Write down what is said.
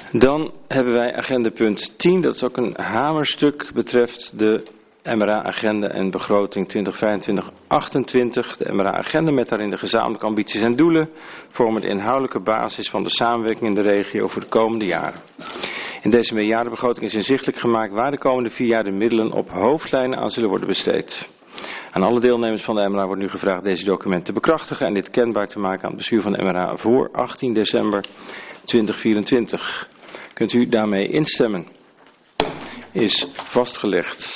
Dan hebben wij agenda punt 10, dat is ook een hamerstuk, betreft de MRA-agenda en begroting 2025-28. De MRA-agenda met daarin de gezamenlijke ambities en doelen vormen de inhoudelijke basis van de samenwerking in de regio voor de komende jaren. In deze meerjarenbegroting is inzichtelijk gemaakt waar de komende 4 jaar de middelen op hoofdlijnen aan zullen worden besteed. Aan alle deelnemers van de MRA wordt nu gevraagd deze documenten te bekrachtigen en dit kenbaar te maken aan het bestuur van de MRA voor 18 december 2024. Kunt u daarmee instemmen? Is vastgelegd.